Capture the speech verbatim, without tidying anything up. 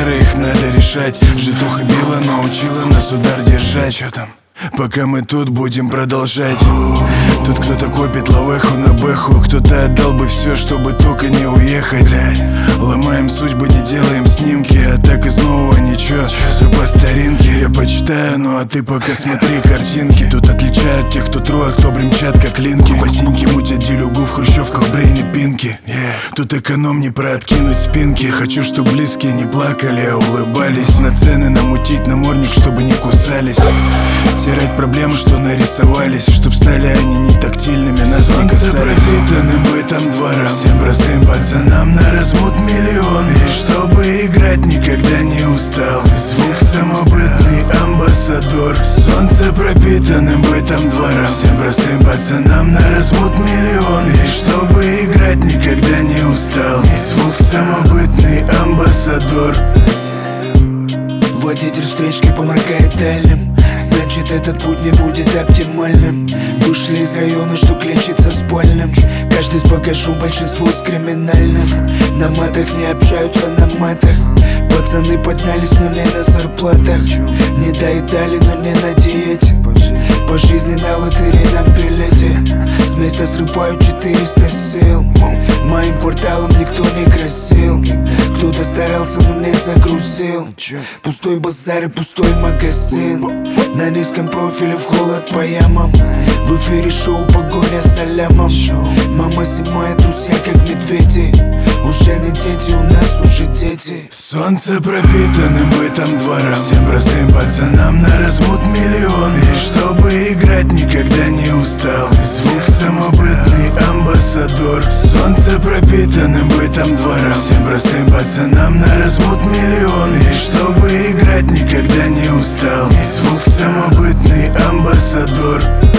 размеры, их надо решать. Житуха била, научила нас удар держать. Чё там? Пока мы тут будем продолжать. Тут кто-то копит лавеху на бэху, кто-то отдал бы все, чтобы только не уехать. Ломаем судьбы, не делаем снимки, а так из нового ничего, все по старинке. Я почитаю, ну а ты пока смотри картинки. Тут отличают тех, кто трое, кто блинчат как линки. Босинки мутят делюгу в хрущевках, брейни пинки. Тут эконом не про откинуть спинки. Хочу, чтоб близкие не плакали, а улыбались. На цены намутить намордник, чтобы не кусались. Стирать проблемы, что нарисовались, чтоб стали они не тактильными, нас не касались. Солнце пропитанным бытом дворам, всем простым пацанам на размут миллион. И чтобы играть никогда не устал, звук самобытный амбассадор. Солнце пропитанным бытом дворам, всем простым пацанам на размут миллион. И чтобы играть никогда не устал, звук самобытный амбассадор. Водитель встречки поморгает дальним, значит этот путь не будет оптимальным. Вышли из района, что клянчится с больным. Каждый с багажом, большинство с криминальным. На матах не общаются на матах. Пацаны поднялись, но не на зарплатах. Не доедали, но не на диете. По жизни на лотерейном билете. С места срываю четыреста сил. Моим кварталом никто не красил. Кто-то старался, но не загрузил. Пустой базар и пустой магазин. На низком профиле в холод по ямам. В эфире шоу «Погоня за лямом». Мама зимой, друзья как медведи. Уже не дети, у нас уже дети. Солнце пропитанным бытом дворам, всем простым пацанам на размут миллион. И чтобы играть никогда не устал, звук самобытный амбассадор. Солнце пропитанным бытом дворам, всем простым пацанам на размут миллион. И чтобы играть никогда не устал, звук самобытный амбассадор.